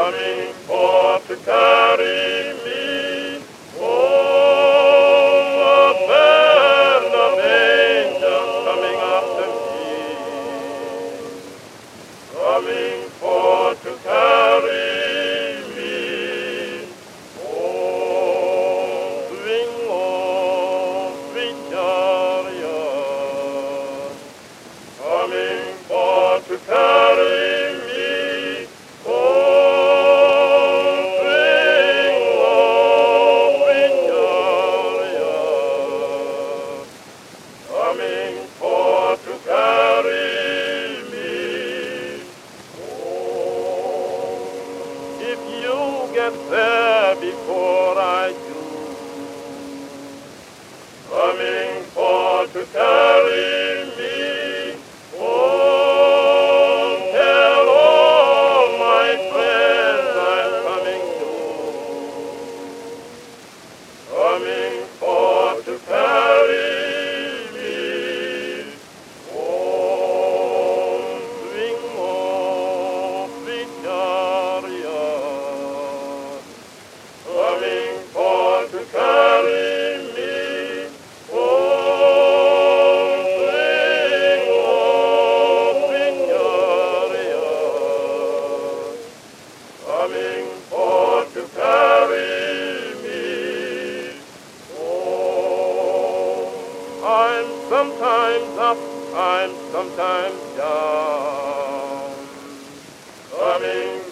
coming for to carry me home. A band of angels coming after me, coming for to carry me home. Swing on, sweet chariot, coming for to carry me home. Swing on, sweet chariot, coming for to carry me home. If you get there before I do, coming for to carry me home. Tell all my friends I'm coming soon, coming for to carry me home. Swing on, sweet chariot, coming for to carry me home. Swing on, sweet chariot, coming for to carry me home. I'm sometimes up, I'm sometimes down, coming